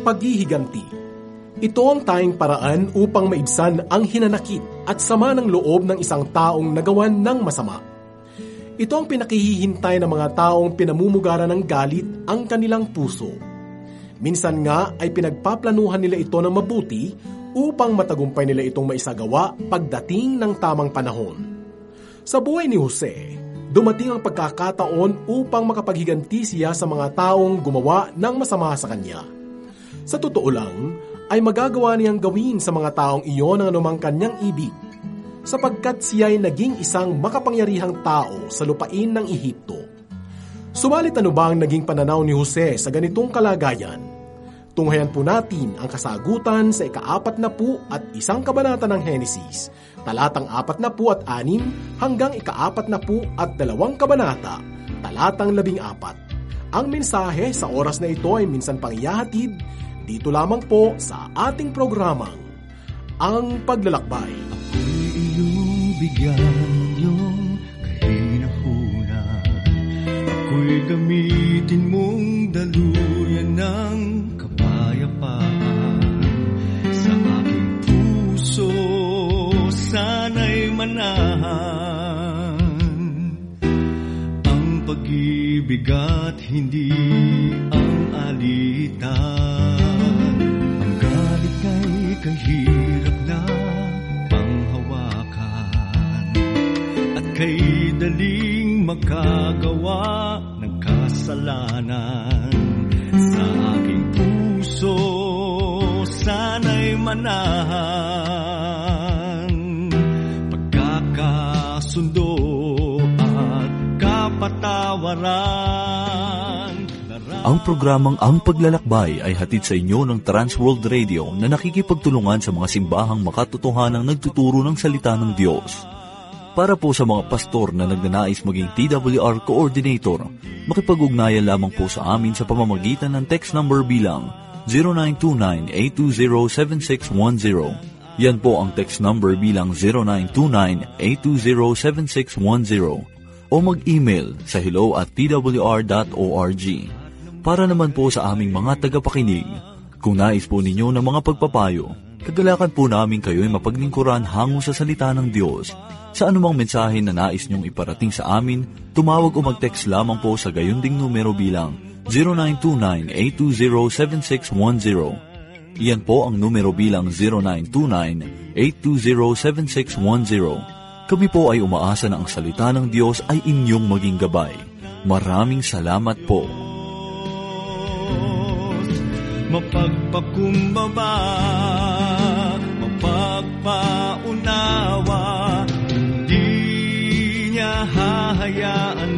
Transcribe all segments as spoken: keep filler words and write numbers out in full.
paghihiganti. Ito ang tanging paraan upang maibsan ang hinanakit at sama ng loob ng isang taong nagawan ng masama. Ito ang pinakihihintay ng mga taong pinamumugaran ng galit ang kanilang puso. Minsan nga ay pinagpaplanuhan nila ito ng mabuti upang matagumpay nila itong maisagawa pagdating ng tamang panahon. Sa buhay ni Jose, dumating ang pagkakataon upang makapaghiganti siya sa mga taong gumawa ng masama sa kanya. Sa totoo lang, ay magagawa niyang gawin sa mga taong iyon ang anumang kanyang ibig, sapagkat siya ay naging isang makapangyarihang tao sa lupain ng Ehipto. Subalit ano ba ang naging pananaw ni Jose sa ganitong kalagayan? Tunghayan po natin ang kasagutan sa ikaapat na po at isang kabanata ng Henesis, talatang apat na po at anim hanggang ikaapat na po at dalawang kabanata, talatang labing apat. Ang mensahe sa oras na ito ay minsan pang ihahatid dito lamang po sa ating programang Ang Paglalakbay. Ako'y iyong bigyan yung kahinahunan, ako'y gamitin mong daluyan ng sa aking puso, sana'y manahan ang pag-ibig at hindi ang alitan. Ang galit kay kahirap na panghawakan at kay daling makagawa ng kasalanan. Sa aking puso, sana'y manahan pagkakasundo at kapatawaran. Ang programang Ang Paglalakbay ay hatid sa inyo ng Transworld Radio na nakikipagtulungan sa mga simbahang makatotohanang nagtuturo ng salita ng Diyos. Para po sa mga pastor na nagnanais maging T W R Coordinator, makipag-ugnayan lamang po sa amin sa pamamagitan ng text number bilang zero nine two nine, eight two zero, seven six one zero. Yan po ang text number bilang zero nine two nine, eight two zero, seven six one zero. O mag-email sa hello at t w r dot org. Para naman po sa aming mga tagapakinig, kung nais po ninyo ng mga pagpapayo, kagalakan po namin kayo'y mapaglingkuran hango sa salita ng Diyos. Sa anumang mensahe na nais nyong iparating sa amin, tumawag o mag-text lamang po sa gayunding numero bilang zero nine two nine, eight two zero, seven six one zero. Iyan po ang numero bilang zero nine two nine, eight two zero, seven six one zero. Kami po ay umaasa na ang salita ng Diyos ay inyong maging gabay. Maraming salamat po. Mapagpakumbaba, mapagpaunawa, hindi niya hahayaan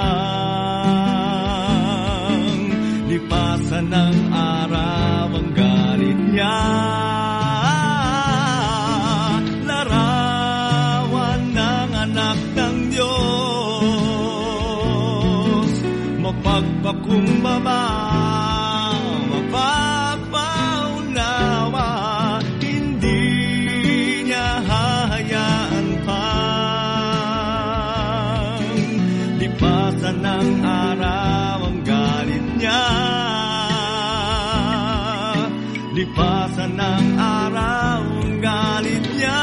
pang lipasan ng araw ang galit niya. Larawan ng anak ng Diyos, mapagpakumbaba, mapagpaunawa, hindi niya hahayaan pang lipasan ng araw ang galit niya. Lipasan ng araw ang galit niya.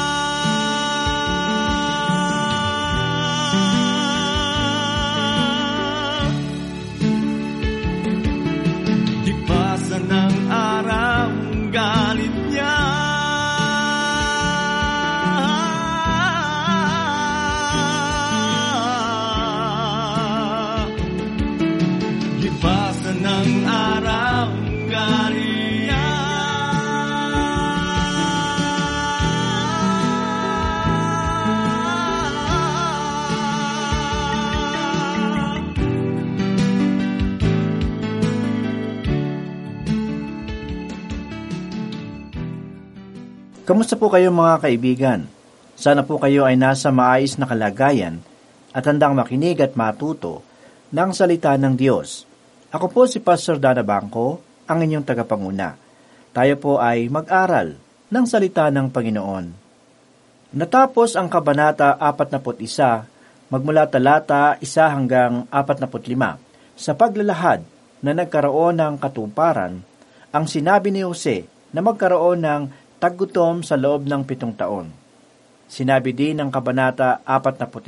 Lipasan ng araw ang galit niya. Lipasan ng araw ang galit niya. Kamusta po kayo mga kaibigan? Sana po kayo ay nasa maayos na kalagayan at handang makinig at matuto ng salita ng Diyos. Ako po si Pastor Dana Bangko, ang inyong tagapanguna. Tayo po ay mag-aral ng salita ng Panginoon. Natapos ang Kabanata apat na put isa, magmula talata isa hanggang apat na put lima, sa paglalahad na nagkaroon ng katuparan ang sinabi ni Jose na magkaroon ng taggutom sa loob ng pitong taon. Sinabi din ng Kabanata forty-one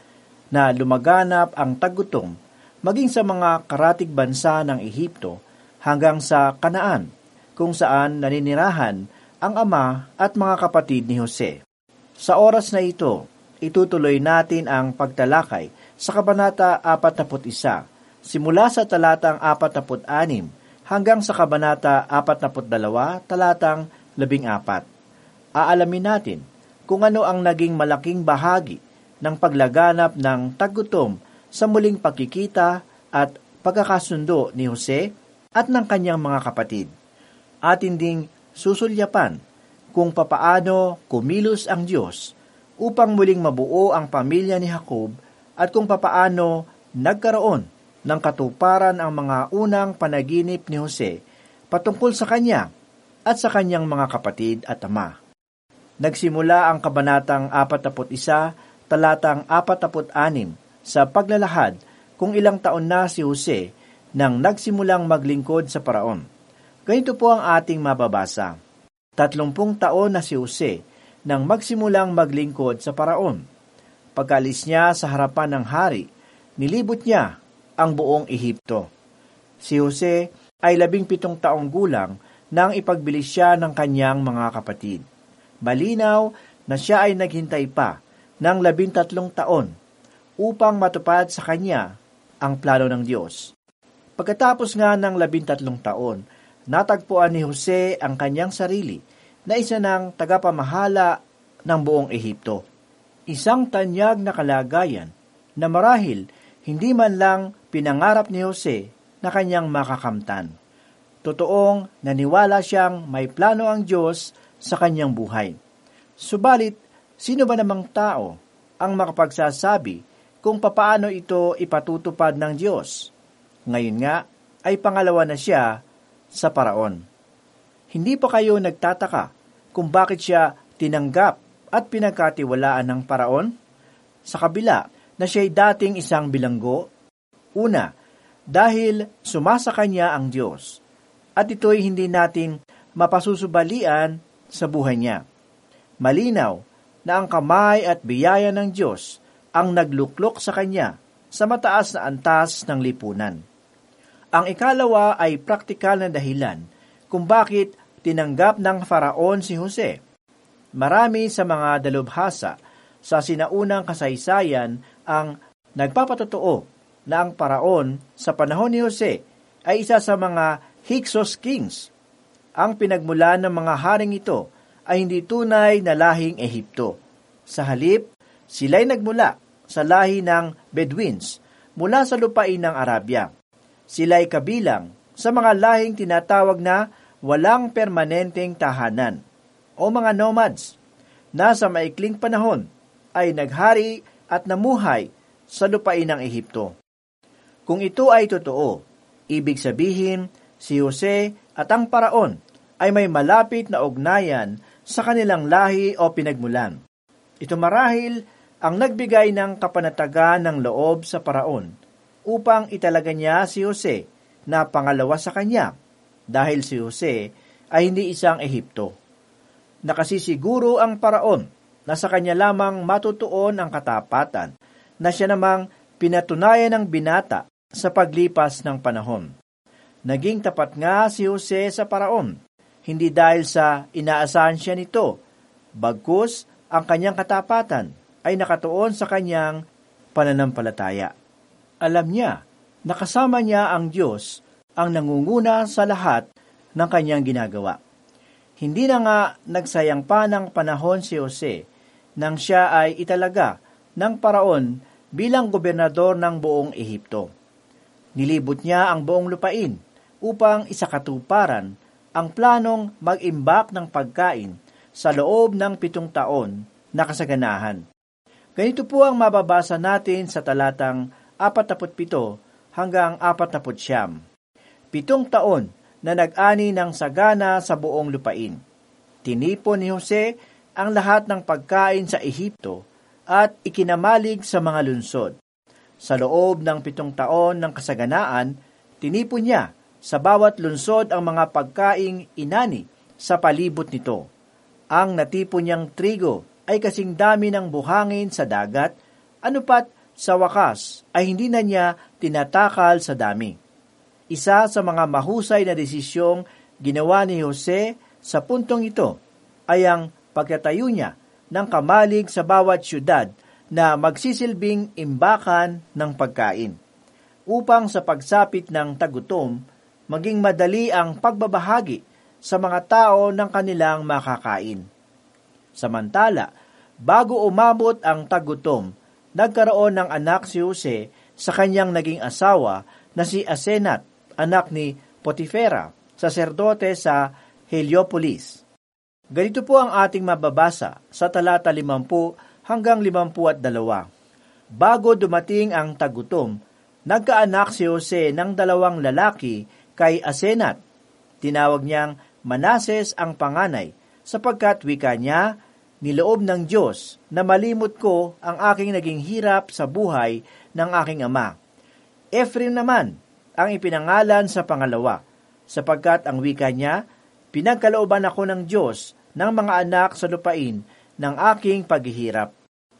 na lumaganap ang taggutom maging sa mga karatig bansa ng Ehipto hanggang sa Kanaan, kung saan naninirahan ang ama at mga kapatid ni Jose. Sa oras na ito, itutuloy natin ang pagtalakay sa Kabanata forty-one, simula sa talatang forty-six hanggang sa Kabanata forty-two, talatang fourteen. Aalamin natin kung ano ang naging malaking bahagi ng paglaganap ng taggutom sa muling pagkikita at pagkakasundo ni Jose at ng kanyang mga kapatid. Atin ding susulyapan kung papaano kumilos ang Diyos upang muling mabuo ang pamilya ni Jacob at kung papaano nagkaroon ng katuparan ang mga unang panaginip ni Jose patungkol sa kanya at sa kanyang mga kapatid at ama. Nagsimula ang Kabanatang forty-one, talatang forty-six sa paglalahad kung ilang taon na si Jose nang nagsimulang maglingkod sa paraon. Ganito po ang ating mababasa. Tatlumpung taon na si Jose nang magsimulang maglingkod sa paraon. Pagkalis niya sa harapan ng hari, nilibot niya ang buong Ehipto. Si Jose ay labing pitong taong gulang nang ipagbilis siya ng kanyang mga kapatid. Malinaw na siya ay naghintay pa ng labintatlong taon upang matupad sa kanya ang plano ng Diyos. Pagkatapos nga ng labintatlong taon, natagpuan ni Jose ang kanyang sarili na isa ng tagapamahala ng buong Ehipto. Isang tanyag na kalagayan na marahil hindi man lang pinangarap ni Jose na kanyang makakamtan. Totoong naniwala siyang may plano ang Diyos sa kanyang buhay. Subalit, sino ba namang tao ang makapagsasabi kung papaano ito ipatutupad ng Diyos? Ngayon nga ay pangalawa na siya sa paraon. Hindi pa kayo nagtataka kung bakit siya tinanggap at pinagkatiwalaan ng paraon? Sa kabila na siya'y dating isang bilanggo? Una, dahil sumasa kanya ang Diyos, at ito'y hindi natin mapasusubalian sa buhay niya. Malinaw na ang kamay at biyaya ng Diyos ang nagluklok sa kanya sa mataas na antas ng lipunan. Ang ikalawa ay praktikal na dahilan kung bakit tinanggap ng Faraon si Jose. Marami sa mga dalubhasa sa sinaunang kasaysayan ang nagpapatotoo na ang Paraon sa panahon ni Jose ay isa sa mga Hyksos kings. Ang pinagmulan ng mga haring ito ay hindi tunay na lahing Ehipto. Sa halip, sila'y nagmula sa lahi ng Bedouins mula sa lupain ng Arabia. Sila'y kabilang sa mga lahing tinatawag na walang permanenteng tahanan o mga nomads na sa maikling panahon ay naghari at namuhay sa lupain ng Ehipto. Kung ito ay totoo, ibig sabihin si Jose at ang Paraon ay may malapit na ugnayan sa kanilang lahi o pinagmulan. Ito marahil ang nagbigay ng kapanatagan ng loob sa Paraon upang italaga niya si Jose na pangalawa sa kanya dahil si Jose ay hindi isang Ehipto. Nakasisiguro ang Paraon na sa kanya lamang matutuon ang katapatan na siya namang pinatunayan ng binata sa paglipas ng panahon. Naging tapat nga si Jose sa Paraon, hindi dahil sa inaasahan siya nito, bagkus ang kanyang katapatan ay nakatuon sa kanyang pananampalataya. Alam niya na kasama niya ang Diyos ang nangunguna sa lahat ng kanyang ginagawa. Hindi na nga nagsayang pa ng panahon si Jose nang siya ay italaga ng Paraon bilang gobernador ng buong Ehipto. Nilibot niya ang buong lupain upang isakatuparan ang planong mag-imbak ng pagkain sa loob ng pitong taon na kasaganahan. Ganito po ang mababasa natin sa talatang forty-seven hanggang forty-nine. Pitong taon na nag-ani ng sagana sa buong lupain. Tinipon ni Jose ang lahat ng pagkain sa Ehipto at ikinamalig sa mga lunsod. Sa loob ng pitong taon ng kasaganaan, tinipon niya Sa bawat lunsod ang mga pagkaing inani sa palibot nito. Ang natipon niyang trigo ay kasing dami ng buhangin sa dagat, anupat sa wakas ay hindi na niya tinatakal sa dami. Isa sa mga mahusay na desisyong ginawa ni Jose sa puntong ito ay ang pagtatayo niya ng kamalig sa bawat syudad na magsisilbing imbakan ng pagkain, upang sa pagsapit ng tagutom, maging madali ang pagbabahagi sa mga tao ng kanilang makakain. Samantala, bago umabot ang tagutom, nagkaroon ng anak si Jose sa kanyang naging asawa na si Asenat, anak ni Potifera, saserdote sa Heliopolis. Ganito po ang ating mababasa sa talata limampu hanggang limampu at dalawa. Bago dumating ang tagutom, nagkaanak si Jose ng dalawang lalaki kay Asenat. Tinawag niyang Manases ang panganay, sapagkat wika niya, niloob ng Diyos na malimot ko ang aking naging hirap sa buhay ng aking ama. Ephraim naman ang ipinangalan sa pangalawa, sapagkat ang wika niya, pinagkalooban ako ng Diyos ng mga anak sa lupain ng aking paghihirap.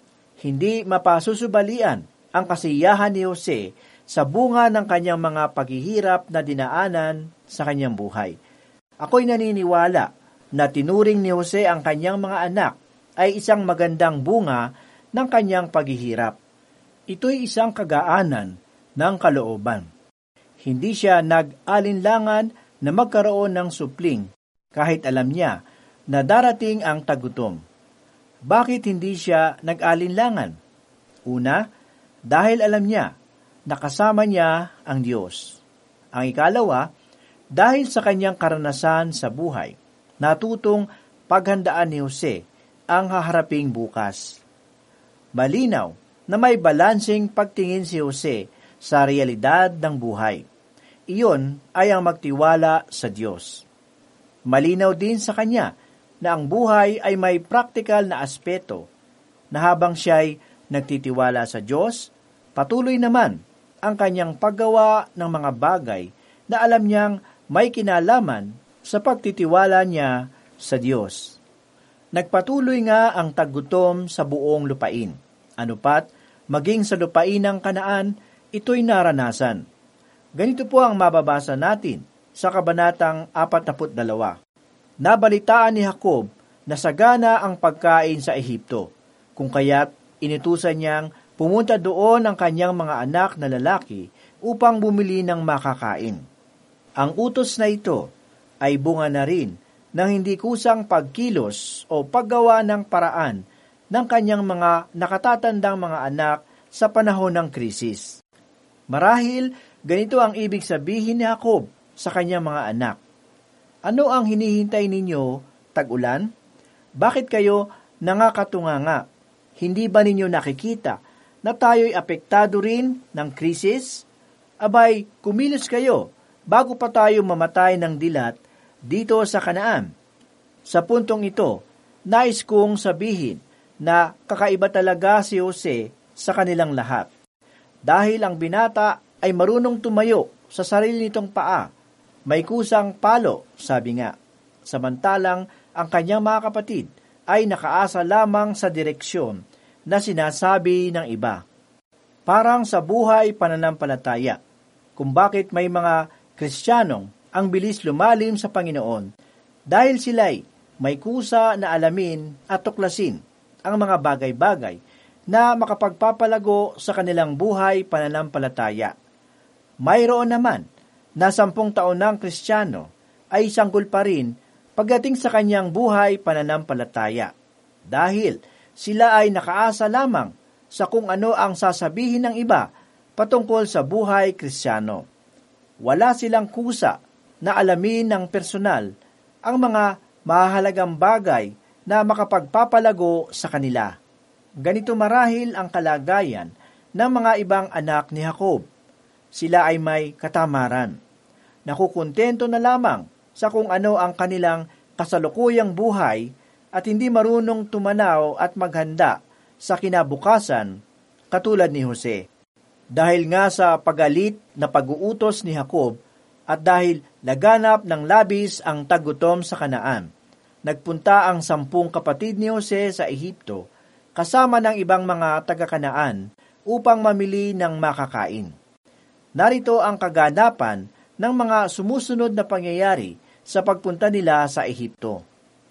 Hindi mapasusubalian ang kasiyahan ni Jose sa bunga ng kanyang mga paghihirap na dinaanan sa kanyang buhay. Ako'y naniniwala na tinuring ni Jose ang kanyang mga anak ay isang magandang bunga ng kanyang paghihirap. Ito'y isang kagaanan ng kalooban. Hindi siya nag-alinlangan na magkaroon ng supling kahit alam niya na darating ang tagutom. Bakit hindi siya nag-alinlangan? Una, dahil alam niya na kasama niya ang Diyos. Ang ikalawa, dahil sa kanyang karanasan sa buhay, natutong paghandaan ni Jose ang haharaping bukas. Malinaw na may balansing pagtingin si Jose sa realidad ng buhay. Iyon ay ang magtiwala sa Diyos. Malinaw din sa kanya na ang buhay ay may praktikal na aspeto, na habang siya'y nagtitiwala sa Diyos, patuloy naman ang kanyang paggawa ng mga bagay na alam niyang may kinalaman sa pagtitiwala niya sa Diyos. Nagpatuloy nga ang tagutom sa buong lupain. Anupat, maging sa lupain ng Kanaan, ito'y naranasan. Ganito po ang mababasa natin sa kabanatang apat na dalawa. Nabalitaan ni Jacob na sagana ang pagkain sa Ehipto, kung kaya't inutusan niyang pumunta doon ang kanyang mga anak na lalaki upang bumili ng makakain. Ang utos na ito ay bunga na rin ng hindi kusang pagkilos o paggawa ng paraan ng kanyang mga nakatatandang mga anak sa panahon ng krisis. Marahil, ganito ang ibig sabihin ni Jacob sa kanyang mga anak. Ano ang hinihintay ninyo, tag-ulan? Bakit kayo nangakatunganga? Hindi ba ninyo nakikita na tayo'y apektado rin ng krisis? Abay, kumilos kayo bago pa tayo mamatay ng dilat dito sa Kanaan. Sa puntong ito, nais kong sabihin na kakaiba talaga si Jose sa kanilang lahat. Dahil ang binata ay marunong tumayo sa sarili nitong paa, may kusang palo, sabi nga. Samantalang ang kanyang mga kapatid ay nakaasa lamang sa direksyon na sinasabi ng iba. Parang sa buhay pananampalataya, kung bakit may mga Kristiyanong ang bilis lumalim sa Panginoon dahil sila'y may kusa na alamin at tuklasin ang mga bagay-bagay na makapagpapalago sa kanilang buhay pananampalataya. Mayroon naman na sampung taon ng Kristiyano ay sanggol pa rin pagdating sa kanyang buhay pananampalataya dahil sila ay nakaasa lamang sa kung ano ang sasabihin ng iba patungkol sa buhay Kristiyano. Wala silang kusa na alamin ng personal ang mga mahalagang bagay na makapagpapalago sa kanila. Ganito marahil ang kalagayan ng mga ibang anak ni Jacob. Sila ay may katamaran. Nakukontento na lamang sa kung ano ang kanilang kasalukuyang buhay at hindi marunong tumanaw at maghanda sa kinabukasan katulad ni Jose. Dahil nga sa pagalit na pag-uutos ni Jacob, At dahil laganap ng labis ang tagutom sa Kanaan, nagpunta ang sampung kapatid ni Jose sa Ehipto kasama ng ibang mga taga-Kanaan upang mamili ng makakain. Narito ang kaganapan ng mga sumusunod na pangyayari sa pagpunta nila sa Ehipto.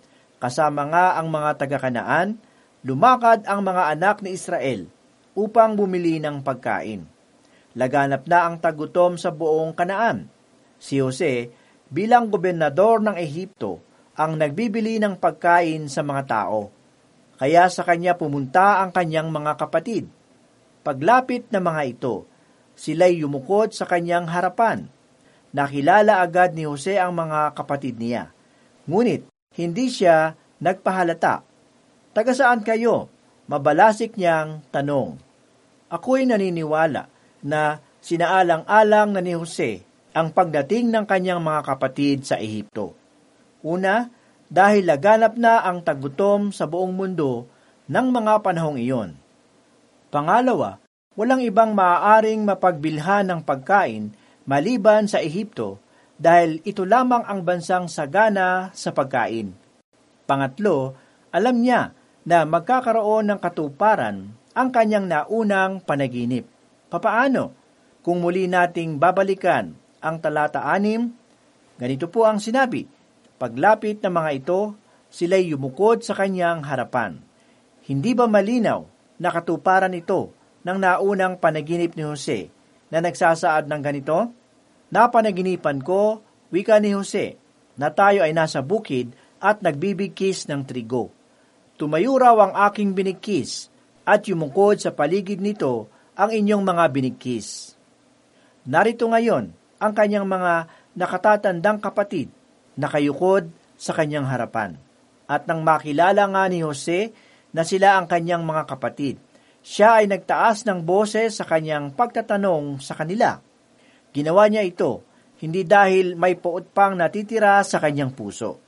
Kasama nga ang mga taga-Kanaan, lumakad ang mga anak ni Israel upang bumili ng pagkain. Laganap na ang tagutom sa buong Kanaan. Si Jose, bilang gobernador ng Ehipto, ang nagbibili ng pagkain sa mga tao. Kaya sa kanya pumunta ang kanyang mga kapatid. Paglapit ng mga ito, sila'y yumukod sa kanyang harapan. Nakilala agad ni Jose ang mga kapatid niya. Ngunit, hindi siya nagpahalata. Taga saan kayo? Mabalasik niyang tanong. Ako'y naniniwala na sinaalang-alang na ni Jose ang pagdating ng kanyang mga kapatid sa Ehipto. Una, dahil laganap na ang tagutom sa buong mundo ng mga panahong iyon. Pangalawa, walang ibang maaaring mapagbilhan ng pagkain maliban sa Ehipto dahil ito lamang ang bansang sagana sa pagkain. Pangatlo, alam niya na magkakaroon ng katuparan ang kanyang naunang panaginip. Papaano? Kung muli nating babalikan ang talata anim, ganito po ang sinabi. Paglapit ng mga ito, sila'y yumukod sa kanyang harapan. Hindi ba malinaw na katuparan ito ng naunang panaginip ni Jose na nagsasaad ng ganito? Napanaginipan ko, wika ni Jose, na tayo ay nasa bukid at nagbibigkis ng trigo. Tumayo raw ang aking binigkis at yumukod sa paligid nito ang inyong mga binigkis. Narito ngayon ang kanyang mga nakatatandang kapatid, nakayukod sa kanyang harapan. At nang makilala nga ni Jose na sila ang kanyang mga kapatid, siya ay nagtaas ng boses sa kanyang pagtatanong sa kanila. Ginawa niya ito, hindi dahil may puot pang natitira sa kanyang puso.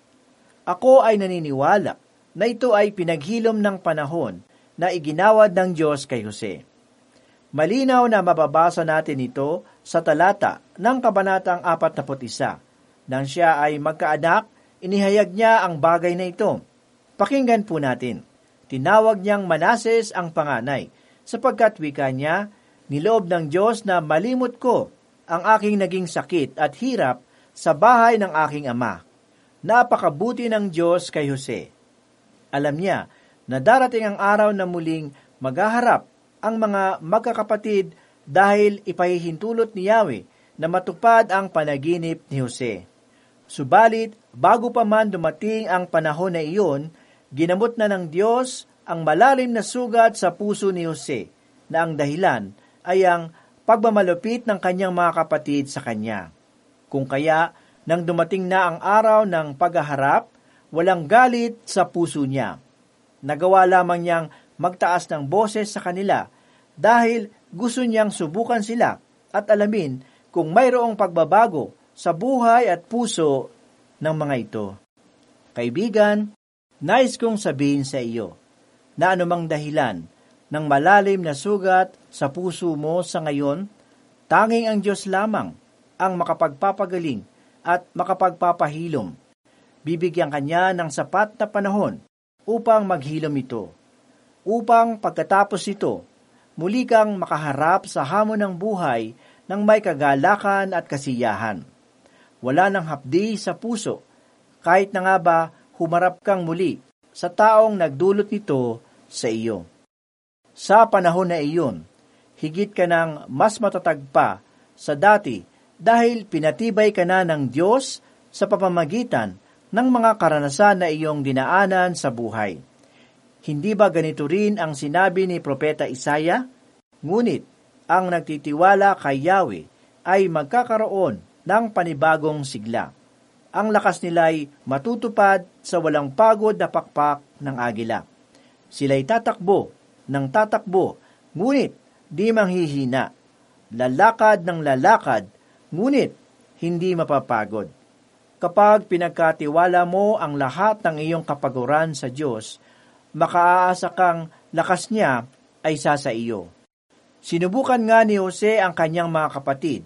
Ako ay naniniwala na ito ay pinaghilom ng panahon na iginawad ng Diyos kay Jose. Malinaw na mababasa natin ito sa talata ng Kabanatang apat na isa. Nang siya ay magkaanak, inihayag niya ang bagay na ito. Pakinggan po natin. Tinawag niyang Manases ang panganay, sapagkat wika niya, niloob ng Diyos na malimot ko ang aking naging sakit at hirap sa bahay ng aking ama. Napakabuti ng Diyos kay Jose. Alam niya na darating ang araw na muling maghaharap ang mga magkakapatid dahil ipahihintulot ni Yahweh na matupad ang panaginip ni Jose. Subalit, bago pa man dumating ang panahon na iyon, ginamot na ng Diyos ang malalim na sugat sa puso ni Jose, na ang dahilan ay ang pagmamalupit ng kanyang mga kapatid sa kanya. Kung kaya, nang dumating na ang araw ng paghaharap, walang galit sa puso niya. Nagawa lamang niyang magtaas ng boses sa kanila dahil gusto niyang subukan sila at alamin kung mayroong pagbabago sa buhay at puso ng mga ito. Kaibigan, nais kong sabihin sa iyo na anumang dahilan ng malalim na sugat sa puso mo sa ngayon, tanging ang Diyos lamang ang makapagpapagaling at makapagpapahilom. Bibigyan kanya ng sapat na panahon upang maghilom ito, upang pagkatapos ito, muli kang makaharap sa hamon ng buhay ng may kagalakan at kasiyahan. Wala nang hapdi sa puso, kahit na nga ba humarap kang muli sa taong nagdulot nito sa iyo. Sa panahon na iyon, higit ka nang mas matatag pa sa dati dahil pinatibay ka na ng Diyos sa pamamagitan ng mga karanasan na iyong dinaanan sa buhay. Hindi ba ganito rin ang sinabi ni Propeta Isaiah? Ngunit, ang nagtitiwala kay Yahweh ay magkakaroon ng panibagong sigla. Ang lakas nila'y matutupad sa walang pagod na pakpak ng agila. Sila'y tatakbo ng tatakbo, ngunit di manghihina. Lalakad ng lalakad, ngunit hindi mapapagod. Kapag pinagkatiwala mo ang lahat ng iyong kapaguran sa Diyos, makaaasa kang lakas niya ay sasa iyo. Sinubukan nga ni Jose ang kanyang mga kapatid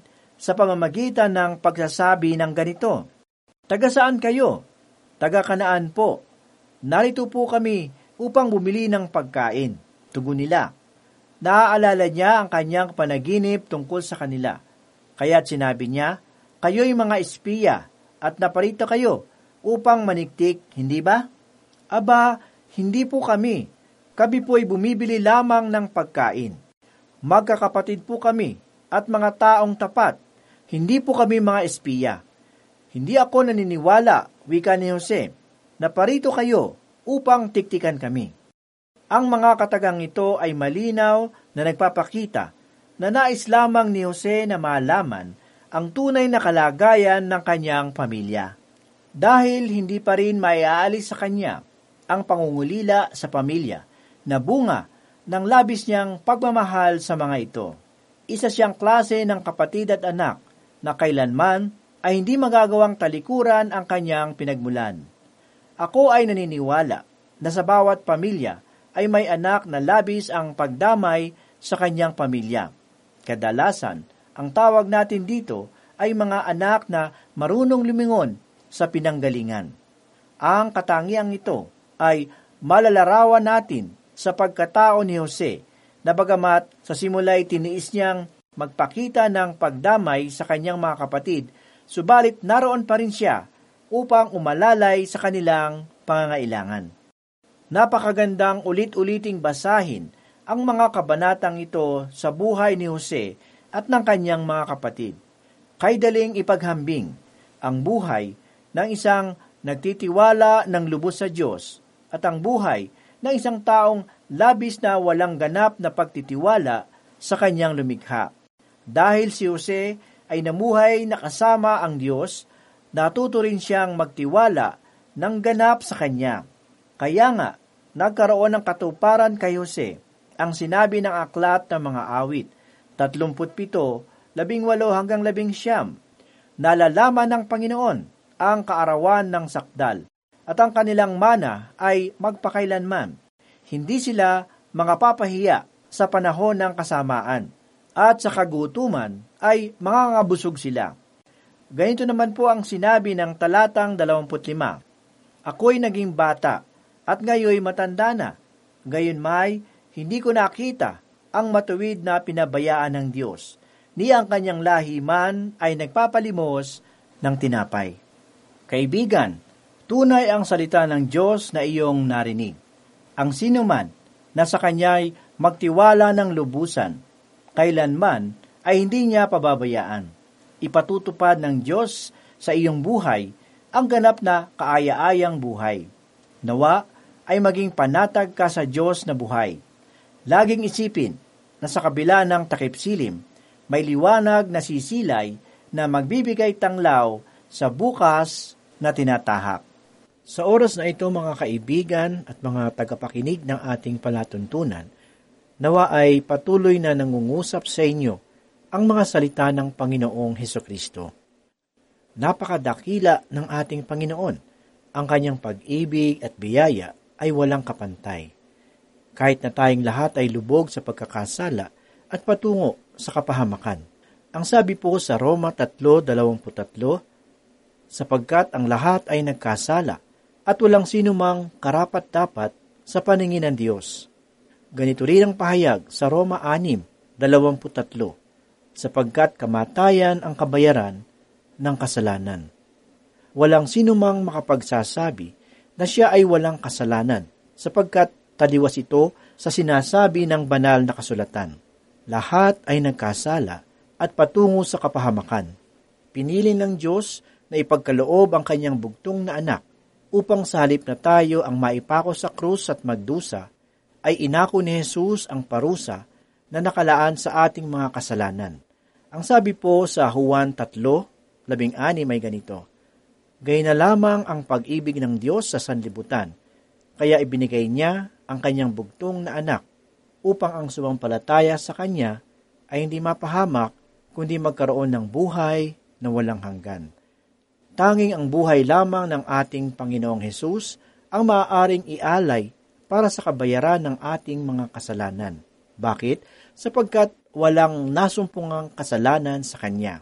sa pamamagitan ng pagsasabi ng ganito, "Taga saan kayo?" "Taga Kanaan po." "Narito po kami upang bumili ng pagkain." Tugon nila. Naaalala niya ang kanyang panaginip tungkol sa kanila. Kaya't sinabi niya, "Kayo'y mga espiya at naparito kayo upang maniktik, hindi ba?" "Aba, hindi po kami. Kami po'y bumibili lamang ng pagkain. Magkakapatid po kami at mga taong tapat. Hindi po kami mga espiya." "Hindi ako naniniwala," wika ni Jose, "na parito kayo upang tiktikan kami." Ang mga katagang ito ay malinaw na nagpapakita na nais lamang ni Jose na malaman ang tunay na kalagayan ng kanyang pamilya. Dahil hindi pa rin maiaalis sa kanya ang pangungulila sa pamilya na bunga ng labis niyang pagmamahal sa mga ito. Isa siyang klase ng kapatid at anak na kailanman ay hindi magagawang talikuran ang kanyang pinagmulan. Ako ay naniniwala na sa bawat pamilya ay may anak na labis ang pagdamay sa kanyang pamilya. Kadalasan, ang tawag natin dito ay mga anak na marunong lumingon sa pinanggalingan. Ang katangiang ito ay malalarawan natin sa pagkatao ni Jose, na bagamat sa simula'y tiniis niyang magpakita ng pagdamay sa kanyang mga kapatid, subalit naroon pa rin siya upang umalalay sa kanilang pangangailangan. Napakagandang ulit-uliting basahin ang mga kabanatang ito sa buhay ni Jose at ng kanyang mga kapatid. Kay daling ipaghambing ang buhay ng isang nagtitiwala ng lubos sa Diyos at ang buhay ng isang taong labis na walang ganap na pagtitiwala sa kanyang lumikha. Dahil si Jose ay namuhay na kasama ang Diyos, natuto rin siyang magtiwala ng ganap sa kanya. Kaya nga, nagkaroon ng katuparan kay Jose ang sinabi ng aklat ng mga awit, tatlumput pito, labing walo hanggang labing siyam. Nalalaman ng Panginoon ang kaarawan ng sakdal, at ang kanilang mana ay magpakailanman. Hindi sila mga papahiya sa panahon ng kasamaan, at sa kagutuman ay mangangabusog sila. Ganito naman po ang sinabi ng talatang dalawamput lima, "Ako'y naging bata, at ngayoy matanda na. Gayon may, hindi ko nakita ang matuwid na pinabayaan ng Diyos. Ni ang kanyang lahi man ay nagpapalimos ng tinapay." Kaibigan, tunay ang salita ng Diyos na iyong narinig. Ang sinuman na sa kanya'y magtiwala ng lubusan, kailanman ay hindi niya pababayaan. Ipatutupad ng Diyos sa iyong buhay ang ganap na kaaya-ayang buhay. Nawa ay maging panatag ka sa Diyos na buhay. Laging isipin na sa kabila ng takip-silim, may liwanag na sisilay na magbibigay tanglaw sa bukas na tinatahak. Sa oras na ito, mga kaibigan at mga tagapakinig ng ating palatuntunan, nawa ay patuloy na nangungusap sa inyo ang mga salita ng Panginoong Hesukristo. Napakadakila ng ating Panginoon. Ang kanyang pag-ibig at biyaya ay walang kapantay. Kahit na tayong lahat ay lubog sa pagkakasala at patungo sa kapahamakan. Ang sabi po sa Roma three twenty-three, sapagkat ang lahat ay nagkasala at walang sinumang karapat-dapat sa paningin ng Diyos. Ganito rin ang pahayag sa Roma six twenty-three, sapagkat kamatayan ang kabayaran ng kasalanan. Walang sinumang makapagsasabi na siya ay walang kasalanan, sapagkat taliwas ito sa sinasabi ng banal na kasulatan. Lahat ay nagkasala at patungo sa kapahamakan. Pinili ng Diyos na ipagkaloob ang kanyang bugtong na anak upang sa halip na tayo ang maipako sa krus at magdusa, ay inako ni Jesus ang parusa na nakalaan sa ating mga kasalanan. Ang sabi po sa Juan three sixteen may ganito, "Gayon na lamang ang pag-ibig ng Diyos sa sanlibutan, kaya ibinigay niya ang kanyang bugtong na anak upang ang sumampalataya sa kanya ay hindi mapahamak kundi magkaroon ng buhay na walang hanggan." Tanging ang buhay lamang ng ating Panginoong Hesus ang maaaring ialay para sa kabayaran ng ating mga kasalanan. Bakit? Sapagkat walang nasumpungang kasalanan sa Kanya.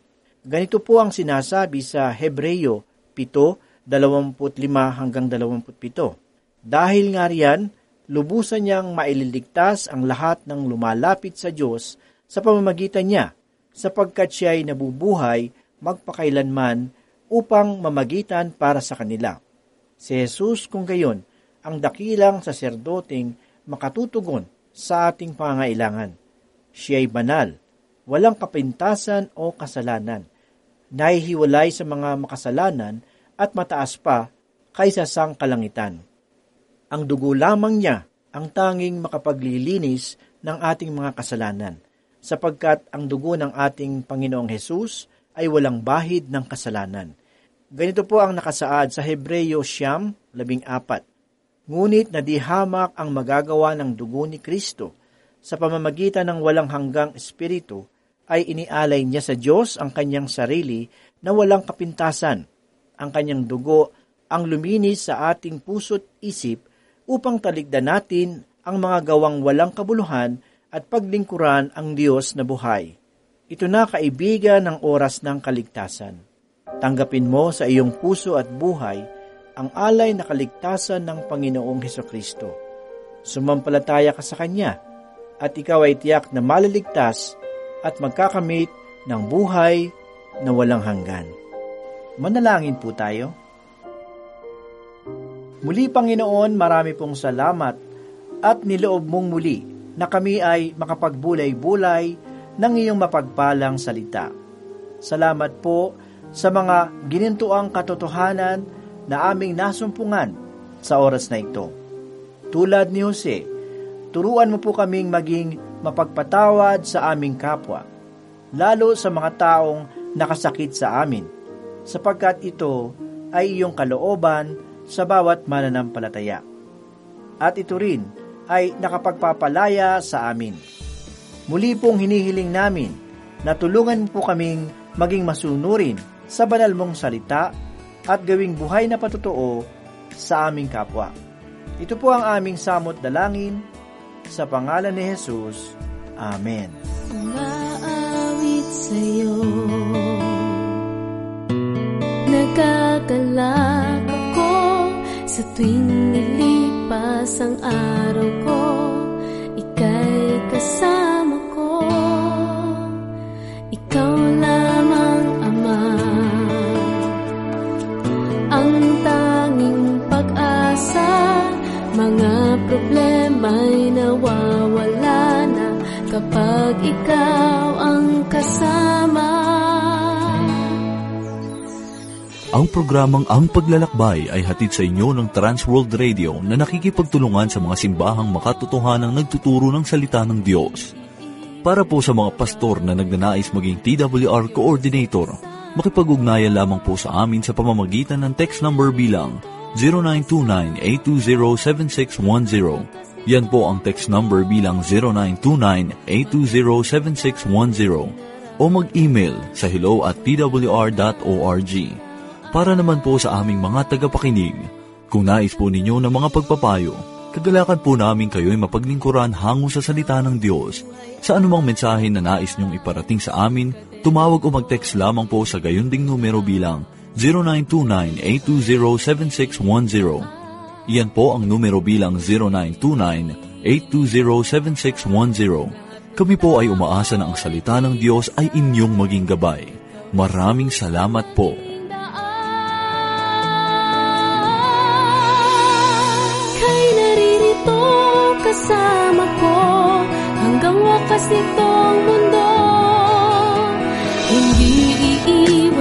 Ganito po ang sinasabi sa Hebreo seven, dalawampu't lima hanggang dalawampu't pito. Dahil nga riyan, lubusan niyang maililigtas ang lahat ng lumalapit sa Diyos sa pamamagitan niya, sapagkat siya ay nabubuhay magpakailanman upang mamagitan para sa kanila. Si Jesus kung gayon, ang dakilang saserdoteng makatutugon sa ating pangailangan. Siya ay banal, walang kapintasan o kasalanan, nahihiwalay sa mga makasalanan at mataas pa kaysa sang kalangitan. Ang dugo lamang niya ang tanging makapaglilinis ng ating mga kasalanan, sapagkat ang dugo ng ating Panginoong Hesus ay walang bahid ng kasalanan. Ganito po ang nakasaad sa Hebreo siyam, labing apat. Ngunit nadihamak ang magagawa ng dugo ni Kristo. Sa pamamagitan ng walang hanggang espiritu, ay inialay niya sa Diyos ang kanyang sarili na walang kapintasan. Ang kanyang dugo ang luminis sa ating puso't isip upang taligdan natin ang mga gawang walang kabuluhan at paglingkuran ang Diyos na buhay. Ito na, kaibigan, ng oras ng kaligtasan. Tanggapin mo sa iyong puso at buhay ang alay na kaligtasan ng Panginoong Hesukristo. Sumampalataya ka sa Kanya at ikaw ay tiyak na maliligtas at magkakamit ng buhay na walang hanggan. Manalangin po tayo. Muli, Panginoon, marami pong salamat at niloob mong muli na kami ay makapagbulay-bulay ng iyong mapagpalang salita. Salamat po sa mga ginintuang katotohanan na aming nasumpungan sa oras na ito. Tulad ni Jose, turuan mo po kaming maging mapagpatawad sa aming kapwa, lalo sa mga taong nakasakit sa amin, sapagkat ito ay iyong kalooban sa bawat mananampalataya. At ito rin ay nakapagpapalaya sa amin. Muli pong hinihiling namin na tulungan po kaming maging masunurin sa banal mong salita at gawing buhay na patotoo sa aming kapwa. Ito po ang aming samot dalangin sa pangalan ni Jesus. Amen. Umaawit sa'yo, nagkagalak ako sa tuwing nilipas ang araw ko, ika'y kasama ko, ikaw lamang Ama, ang tanging pag-asa, mga problema'y nawawala na kapag ikaw ang kasama. Ang programang Ang Paglalakbay ay hatid sa inyo ng Transworld Radio na nakikipagtulungan sa mga simbahang makatotohanang nagtuturo ng salita ng Diyos. Para po sa mga pastor na nagnanais maging T W R Coordinator, makipag-ugnayan lamang po sa amin sa pamamagitan ng text number bilang zero nine two nine, eight two zero, seven six one zero. Yan po ang text number bilang zero nine two nine, eight two zero, seven six one zero. O mag-email sa hello at t w r dot org. Para naman po sa aming mga tagapakinig, kung nais po ninyo ng mga pagpapayo, kagalakan po namin kayo'y mapaglingkuran hango sa salita ng Diyos. Sa anumang mensahe na nais nyong iparating sa amin, tumawag o mag-text lamang po sa gayunding numero bilang zero nine two nine, eight two zero, seven six one zero. Iyan po ang numero bilang zero nine two nine, eight two zero, seven six one zero. Kami po ay umaasa na ang salita ng Diyos ay inyong maging gabay. Maraming salamat po. Kasama ko hanggang wakas nitong mundo, hindi iiwan.